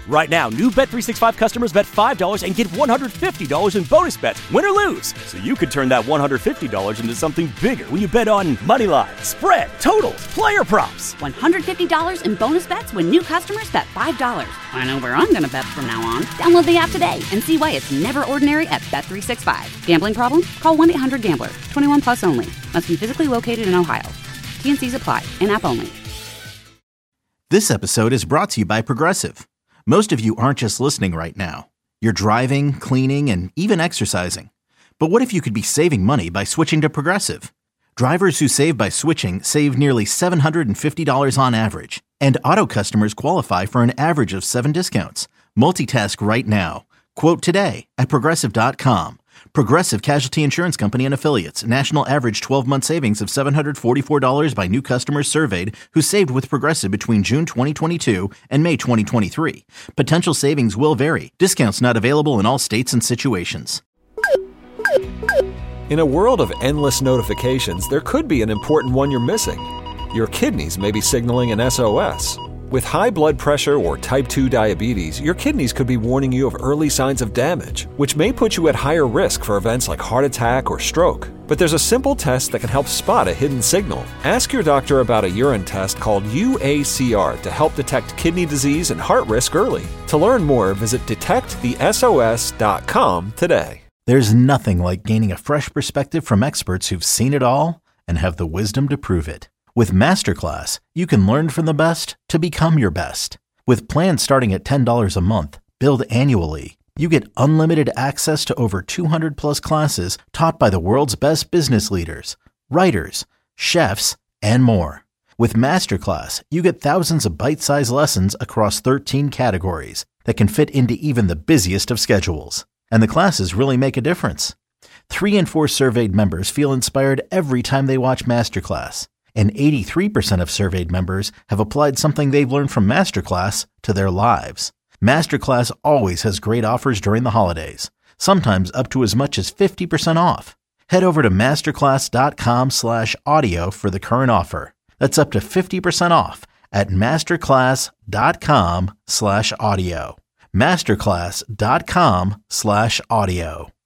Right now, new Bet365 customers bet $5 and get $150 in bonus bets, win or lose. So you could turn that $150 into something bigger when you bet on moneyline, spread, totals, player props. $150 in bonus bets when new customers bet $5. I know where I'm going to bet from now on. Download the app today and see why it's never ordinary at Bet365. Gambling problem? Call 1-800-GAMBLER. 21 plus only. Must be physically located in Ohio. T&Cs apply. In-app only. This episode is brought to you by Progressive. Most of you aren't just listening right now. You're driving, cleaning, and even exercising. But what if you could be saving money by switching to Progressive? Drivers who save by switching save nearly $750 on average. And auto customers qualify for an average of 7 discounts. Multitask right now. Quote today at Progressive.com. Progressive Casualty Insurance Company and Affiliates. National average 12-month savings of $744 by new customers surveyed who saved with Progressive between June 2022 and May 2023. Potential savings will vary. Discounts not available in all states and situations. In a world of endless notifications, there could be an important one you're missing. Your kidneys may be signaling an SOS. With high blood pressure or type 2 diabetes, your kidneys could be warning you of early signs of damage, which may put you at higher risk for events like heart attack or stroke. But there's a simple test that can help spot a hidden signal. Ask your doctor about a urine test called UACR to help detect kidney disease and heart risk early. To learn more, visit detectthesos.com today. There's nothing like gaining a fresh perspective from experts who've seen it all and have the wisdom to prove it. With Masterclass, you can learn from the best to become your best. With plans starting at $10 a month, billed annually, you get unlimited access to over 200 plus classes taught by the world's best business leaders, writers, chefs, and more. With Masterclass, you get thousands of bite-sized lessons across 13 categories that can fit into even the busiest of schedules. And the classes really make a difference. 3 in 4 surveyed members feel inspired every time they watch Masterclass. And 83% of surveyed members have applied something they've learned from Masterclass to their lives. Masterclass always has great offers during the holidays, sometimes up to as much as 50% off. Head over to masterclass.com/audio for the current offer. That's up to 50% off at masterclass.com/audio. masterclass.com/audio.